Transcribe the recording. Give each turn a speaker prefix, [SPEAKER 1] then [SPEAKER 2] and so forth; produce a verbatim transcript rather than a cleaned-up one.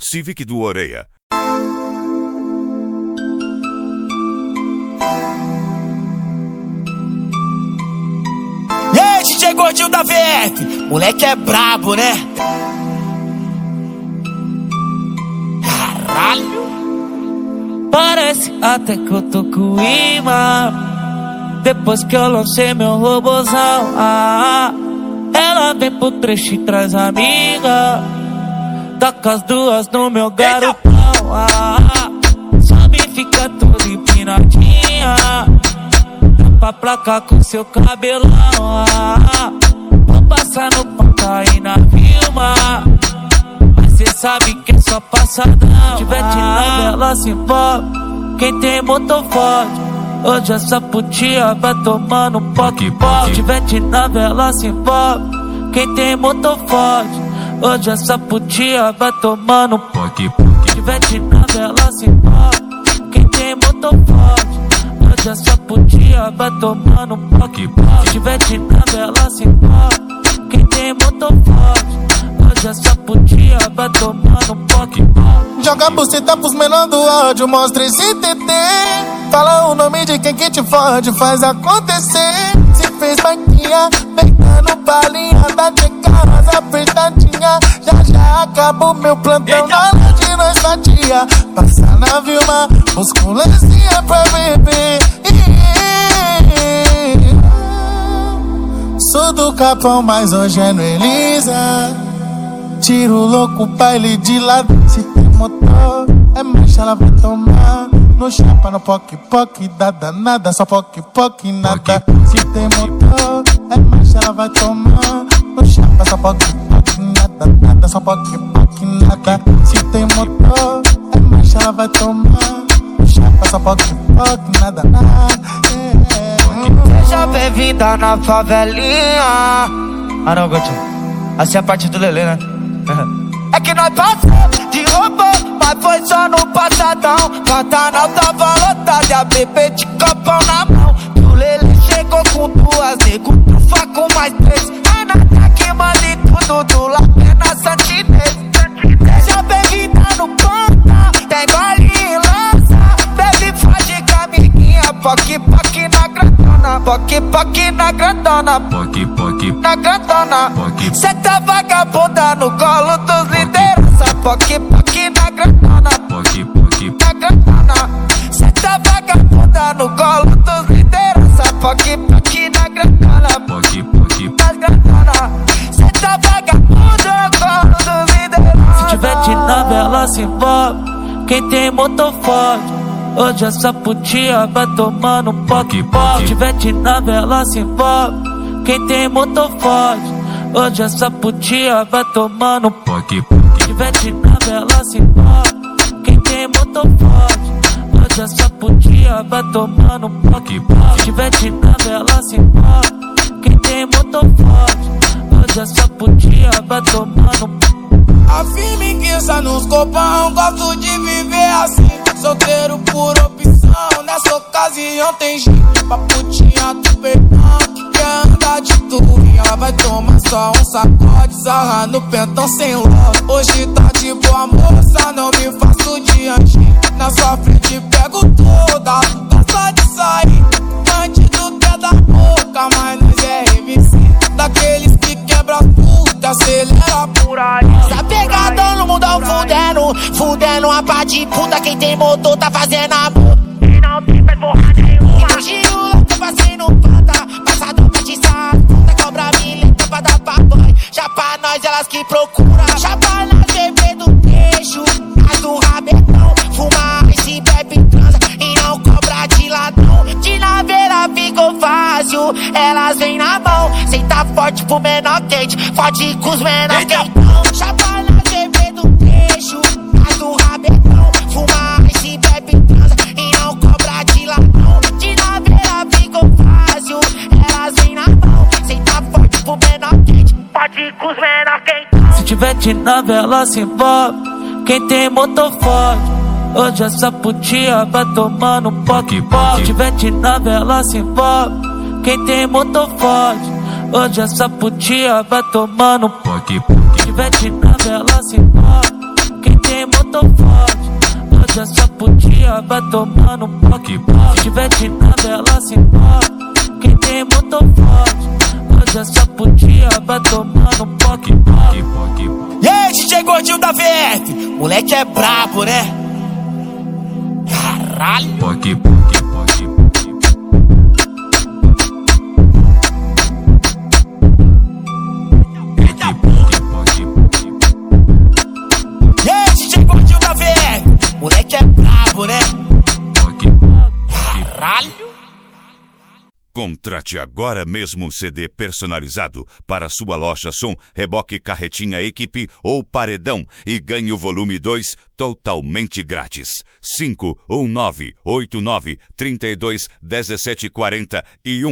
[SPEAKER 1] Civic do Oreia.
[SPEAKER 2] E aí, D J Gordinho da V F, moleque é brabo, né? Caralho!
[SPEAKER 3] Parece até que eu tô com imã depois que eu lancei meu robozão. Ah, ela vem pro trecho e traz amiga, taca as duas no meu garotão. Ah, sobe e fica toda empinadinha, pra placa com seu cabelão. Ah, vou passar no ponta aí na Vilma, mas cê sabe que é só passadão. Se tiver de novela se envolve, quem tem motor forte. Hoje essa putinha vai tomando poque poque. Se tiver de novela se envolve, quem tem motor forte. Hoje essa putinha vai tomando poque poque. Se tiver de novela se envolve, quem tem motor forte. Hoje essa putinha vai tomando poque poque. Se tiver de novela se envolve, quem tem motor forte. Hoje essa putinha vai tomando poque poque.
[SPEAKER 4] Joga a buceta pros menor do ódio, mostra esse T T. Fala o nome de quem que te fode, faz acontecer. Se fez banquinha, peitando balinha da tcheca apertadinha. Já já acabou meu plantão na hora de nós fatia. Passa na Vilma, busca um lencinha pra beber. Sou do Capão, mas hoje é no Elisa. Tiro louco, baile de lado. Se tem motor, é marcha, ela vai tomar. No chapa, no poque, poque, da danada. Só poque, poque, nada. Se tem motor, é marcha, ela vai tomar. No chapa, só poque, poque, nada, nada. Só poque, poque, nada. Se tem motor, é marcha, ela vai tomar. No chapa, só poque, poque, nada, nada.
[SPEAKER 3] Seja bem-vinda na favelinha. Ah não, Gordinho, assim é a parte do Lelê, né?
[SPEAKER 2] É que nós passou de robô, mas foi só no passadão. Pantanal tava lotado e a bebê de copão na mão. E o Lelê chegou com duas, nego trufa com mais três. É nada que manda em tudo do Lapena Santinês. Seja bem-vinda no Panta, tem baile e lança. Bebe fode com a amiguinha, poque poque na grandona. Poque poque na grandona.
[SPEAKER 5] Poque poque
[SPEAKER 2] na grandona.
[SPEAKER 5] Poque.
[SPEAKER 2] Cê tá vagabunda no colo dos liderança. Poque poque na grandona.
[SPEAKER 5] Poque poque
[SPEAKER 2] na grandona. Cê tá vagabunda no colo dos liderança. Poque poque na grandona.
[SPEAKER 5] Poque poque
[SPEAKER 2] na grandona. Cê tá vagabunda no colo dos liderança.
[SPEAKER 3] Se tiver de novela se envolve, quem tem motor forte. Hoje essa putinha vai tomando poque poque. Se tiver de novela se envolve, quem tem motor forte. Hoje essa putinha vai tomando
[SPEAKER 5] poque poque.
[SPEAKER 3] Se tiver de novela se envolve, quem tem motor forte. Hoje essa putinha vai tomando poque poque. Se tiver de novela se envolve, quem tem motor forte. Hoje essa putinha vai tomando.
[SPEAKER 2] A firmiguiça nos copão, gosto de viver assim. Solteiro por opção, nessa ocasião tem jeito. Pra putinha do perdão, que quer andar de tourinha. Vai tomar só um sacode, sarra no pentão sem lote. Hoje tá de boa moça, não me faço de anjinho. Na sua frente pego toda, gosta de sair. Bandido quer da boca, mas nós é M C. Daqueles que quebra puta, acelera por aí.
[SPEAKER 6] Tá pegadão no mundão fudendo, fudendo a pá de puta. Quem tem motor tá fazendo amor e não tem pé porra nenhuma. Giro louco, passei no pata, passador pra te sair. Puta cobra milenta pra dar pra banho. Já pra nós elas que procuram. Já pra nós bebê do trecho, as do rabetão. Fuma e bebe transa e não cobra de ladrão. De naveira ficou fácil, elas vêm na mão. Cê tá forte pro menor quente, forte com os menor quentão. Já pra nós bebê do trecho, as do rabetão. Fuma e bebe transa e não cobra de ladrão. De naveira ficou fácil, elas vêm na mão. Cê tá forte pro menor quente, forte com os menor quentão.
[SPEAKER 3] Se tiver de novela se envolve, quem tem motor forte. Hoje essa putinha vai tomando poque poque. Se tiver de novela se envolve, quem tem motor forte. Hoje essa putinha vai tomando
[SPEAKER 5] poque poque.
[SPEAKER 3] Se tiver de novela se envolve, quem tem motor Hoje essa putinha vai tomando poque, poque. Tivete na vela se importa, quem tem motor forte. Hoje essa putinha vai tomando poque, poque.
[SPEAKER 6] E aí, D J Gordinho da V F, moleque é brabo, né? Caralho.
[SPEAKER 5] Poque, poque, poque.
[SPEAKER 6] E aí, D J Gordinho da V F, moleque é brabo, né? Caralho.
[SPEAKER 1] Contrate agora mesmo um C D personalizado para sua loja som, reboque, carretinha, equipe ou paredão e ganhe o volume dois totalmente grátis. cinco um nove oito nove três dois um sete quatro um